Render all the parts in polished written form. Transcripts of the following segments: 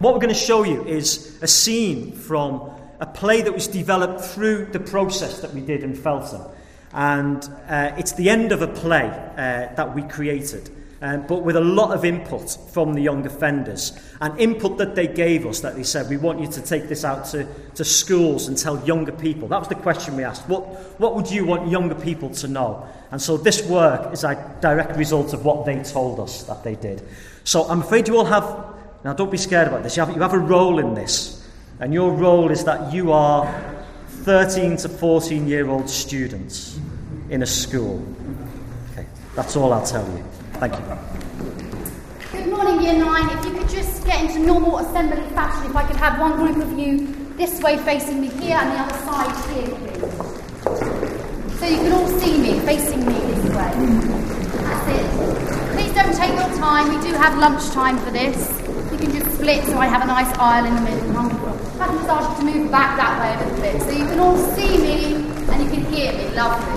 What we're going to show you is a scene from a play that was developed through the process that we did in Feltham. And it's the end of a play that we created, but with a lot of input from the young offenders. And input that they gave us, that they said, we want you to take this out to schools and tell younger people. That was the question we asked. What would you want younger people to know? And so this work is a direct result of what they told us that they did. So I'm afraid you all have... Now, don't be scared about this. You have a role in this. And your role is that you are 13 to 14-year-old students in a school. Okay, that's all I'll tell you. Thank you. Good morning, Year 9. If you could just get into normal assembly fashion, if I could have one group of you this way facing me here and the other side here, please. So you can all see me, facing me this way. That's it. Please don't take your time. We do have lunch time for this. You can just split so I have a nice aisle in the middle. If I can just ask you to move back that way a little bit so you can all see me and you can hear me. Lovely.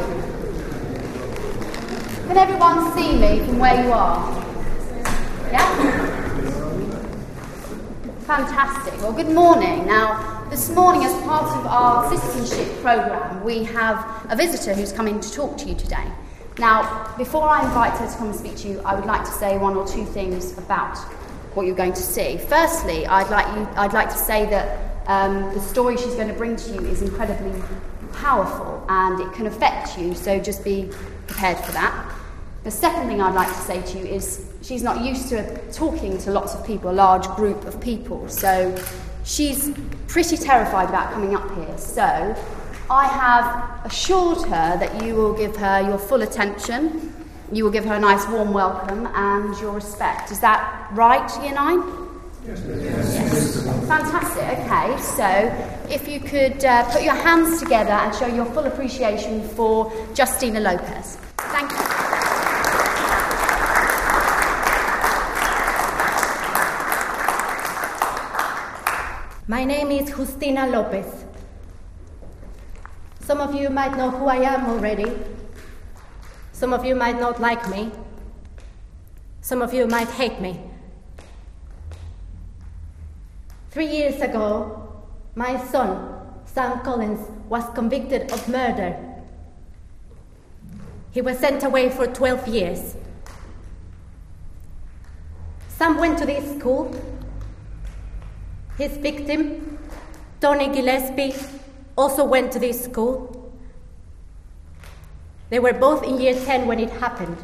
Can everyone see me from where you are? Yeah? Fantastic. Well, good morning. Now, this morning, as part of our citizenship programme, we have a visitor who's coming to talk to you today. Now, before I invite her to come and speak to you, I would like to say one or two things about what you're going to see. Firstly, I'd like to say that the story she's going to bring to you is incredibly powerful and it can affect you, so just be prepared for that. The second thing I'd like to say to you is she's not used to talking to lots of people, a large group of people, so she's pretty terrified about coming up here. So I have assured her that you will give her your full attention, you will give her a nice warm welcome and your respect. Is that right, Year 9? Yes. Fantastic. Okay, so if you could put your hands together and show your full appreciation for Justina Lopez. Thank you. My name is Justina Lopez. Some of you might know who I am already. Some of you might not like me. Some of you might hate me. 3 years ago, my son, Sam Collins, was convicted of murder. He was sent away for 12 years. Sam went to this school. His victim, Tony Gillespie, also went to this school. They were both in year 10 when it happened.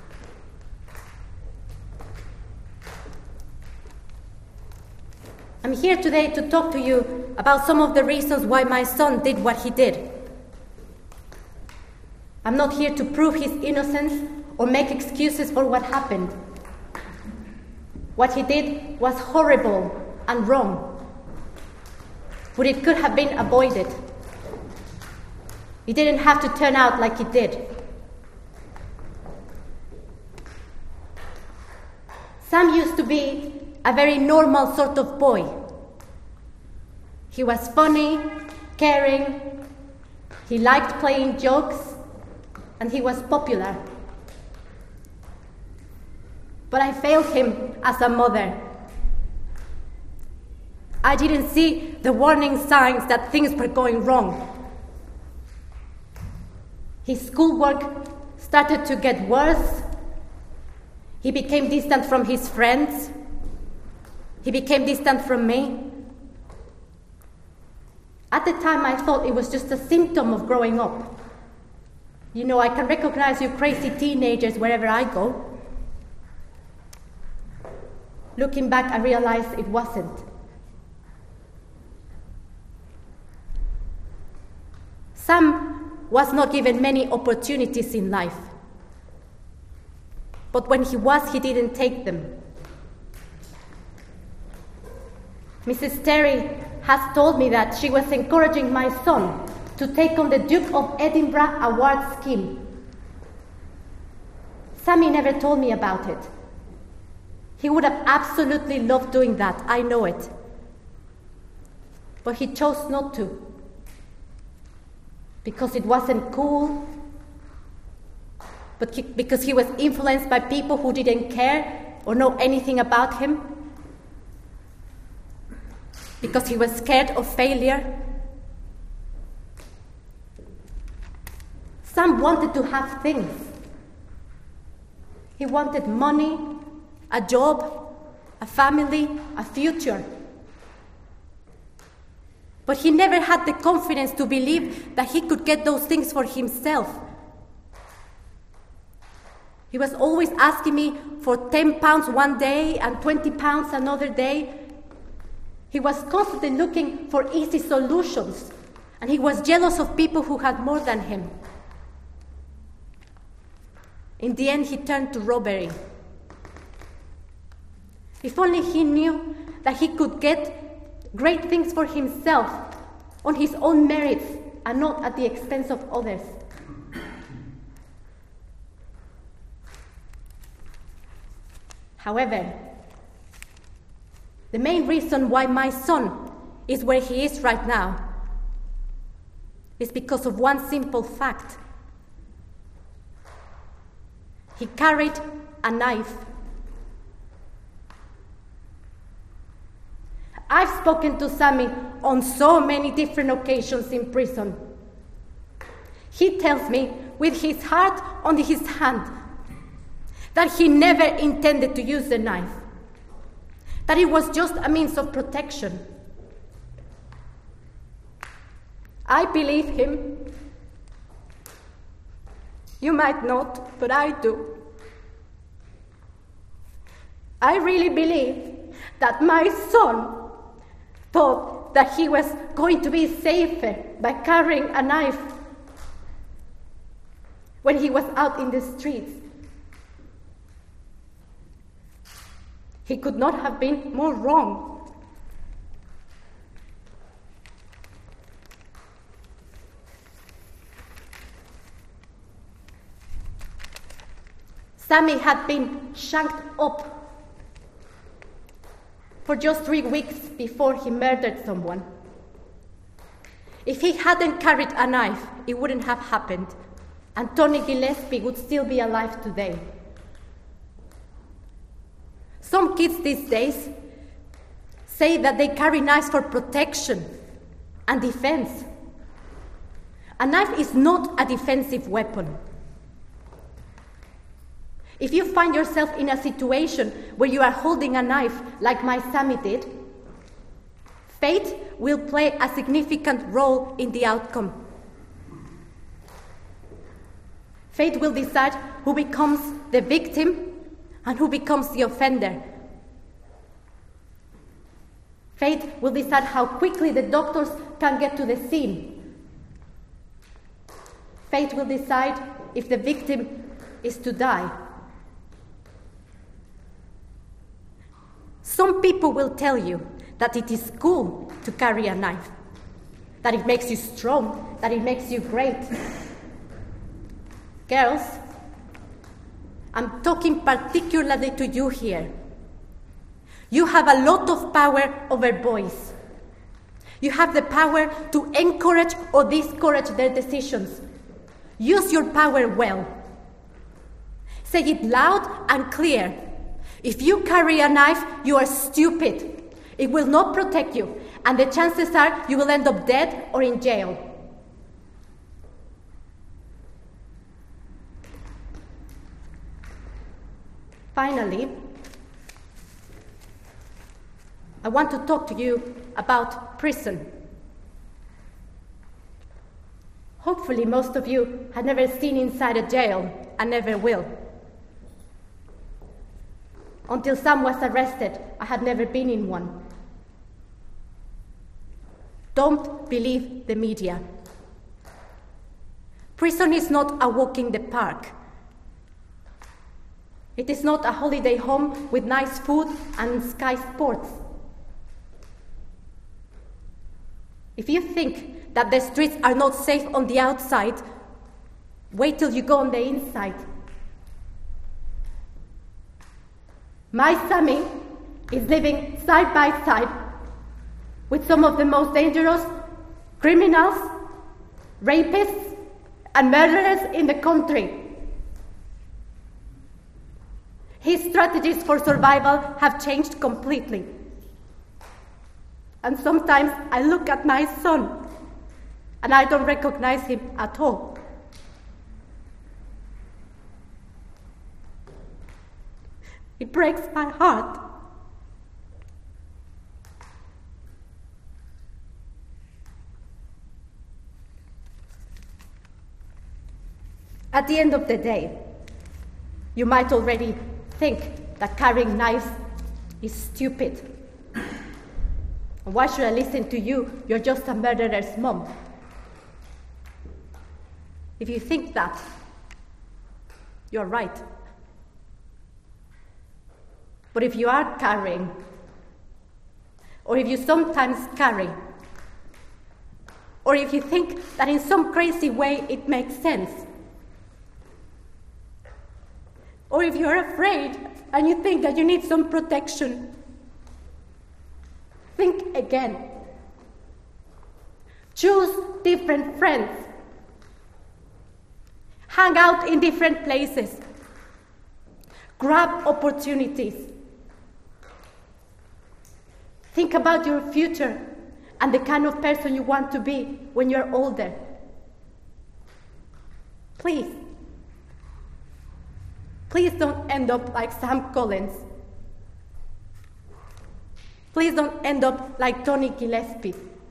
I'm here today to talk to you about some of the reasons why my son did what he did. I'm not here to prove his innocence or make excuses for what happened. What he did was horrible and wrong, but it could have been avoided. It didn't have to turn out like it did. Sam used to be a very normal sort of boy. He was funny, caring, he liked playing jokes, and he was popular. But I failed him as a mother. I didn't see the warning signs that things were going wrong. His schoolwork started to get worse. He became distant from his friends. He became distant from me. At the time, I thought it was just a symptom of growing up. You know, I can recognize you crazy teenagers wherever I go. Looking back, I realized it wasn't. Sam was not given many opportunities in life. But when he was, he didn't take them. Mrs. Terry has told me that she was encouraging my son to take on the Duke of Edinburgh award scheme. Sammy never told me about it. He would have absolutely loved doing that, I know it. But he chose not to. Because it wasn't cool, but because he was influenced by people who didn't care or know anything about him. because he was scared of failure. Sam wanted to have things. He wanted money, a job, a family, a future. But he never had the confidence to believe that he could get those things for himself. He was always asking me for £10 one day and £20 another day. He was constantly looking for easy solutions, and he was jealous of people who had more than him. In the end, he turned to robbery. If only he knew that he could get great things for himself on his own merits and not at the expense of others. However, the main reason why my son is where he is right now is because of one simple fact. He carried a knife. I've spoken to Sammy on so many different occasions in prison. He tells me with his heart on his hand that he never intended to use the knife, that it was just a means of protection. I believe him. You might not, but I do. I really believe that my son thought that he was going to be safer by carrying a knife when he was out in the streets. He could not have been more wrong. Sammy had been shanked up for just 3 weeks before he murdered someone. If he hadn't carried a knife, it wouldn't have happened, and Tony Gillespie would still be alive today. Some kids these days say that they carry knives for protection and defense. A knife is not a defensive weapon. If you find yourself in a situation where you are holding a knife, like my Sammy did, fate will play a significant role in the outcome. Fate will decide who becomes the victim and who becomes the offender. Fate will decide how quickly the doctors can get to the scene. Fate will decide if the victim is to die. Some people will tell you that it is cool to carry a knife, that it makes you strong, that it makes you great. Girls, I'm talking particularly to you here. You have a lot of power over boys. You have the power to encourage or discourage their decisions. Use your power well. Say it loud and clear. If you carry a knife, you are stupid. It will not protect you, and the chances are you will end up dead or in jail. Finally, I want to talk to you about prison. Hopefully most of you have never seen inside a jail and never will. Until Sam was arrested, I had never been in one. Don't believe the media. Prison is not a walk in the park. It is not a holiday home with nice food and sky sports. If you think that the streets are not safe on the outside, wait till you go on the inside. My Sammy is living side by side with some of the most dangerous criminals, rapists, and murderers in the country. His strategies for survival have changed completely. And sometimes I look at my son and I don't recognize him at all. It breaks my heart. At the end of the day, you might already think that carrying knives is stupid. Why should I listen to you? You're just a murderer's mom. If you think that, you're right. But if you are carrying, or if you sometimes carry, or if you think that in some crazy way it makes sense, or if you're afraid and you think that you need some protection, think again. Choose different friends. Hang out in different places. Grab opportunities. Think about your future and the kind of person you want to be when you're older. Please don't end up like Sam Collins. Please don't end up like Tony Gillespie.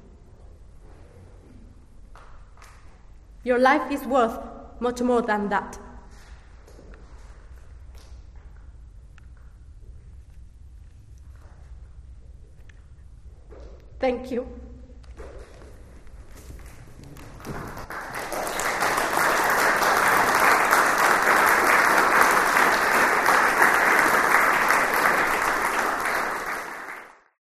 Your life is worth much more than that. Thank you.